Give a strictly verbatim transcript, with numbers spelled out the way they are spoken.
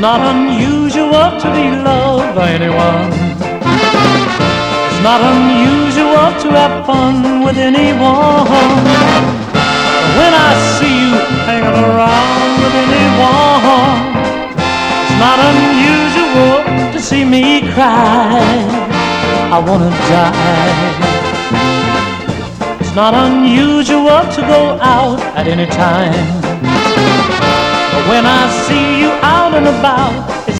not unusual to be loved by anyone. It's not unusual to have fun with anyone. But when I see you hanging around with anyone, it's not unusual to see me cry. I wanna die. It's not unusual to go out at any time. But when I see you out and about,